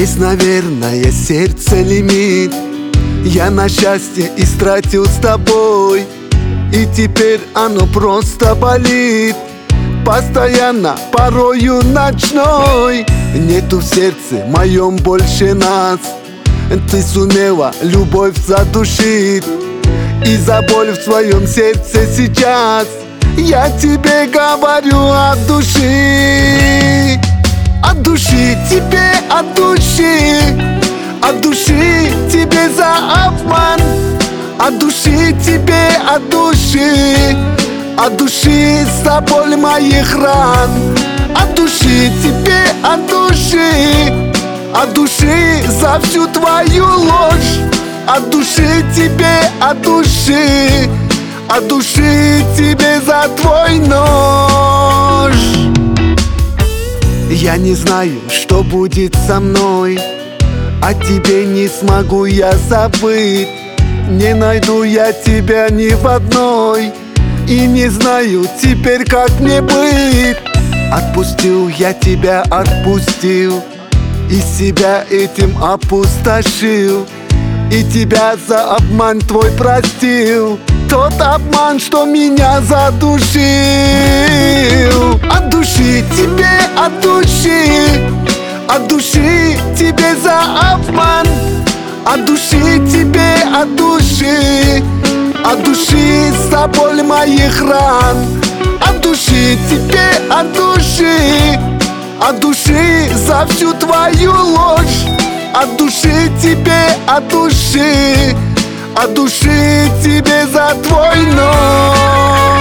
Есть, наверное, сердце лимит. Я на счастье истратил с тобой, и теперь оно просто болит. Постоянно, порою ночной. Нету в сердце моем больше нас. Ты сумела любовь задушить, и за боль в своем сердце сейчас я тебе говорю от души. От души тебе, от души. От души тебе за обман. От души тебе, от души. От души за боль моих ран. От души тебе, от души. От души за всю твою ложь. От души тебе, от души. От души тебе за твой нож. Я не знаю, что будет со мной, о тебе не смогу я забыть. Не найду я тебя ни в одной, и не знаю теперь, как мне быть. Отпустил я тебя, отпустил, и себя этим опустошил, и тебя за обман твой простил. Тот обман, что меня задушил. От души тебе, от души. От души тебе за обман. От души тебе, от души. От души за боль моих ран. От души тебе, от души. От души за всю твою ложь. От души тебе, от души. От души тебе за твой нож.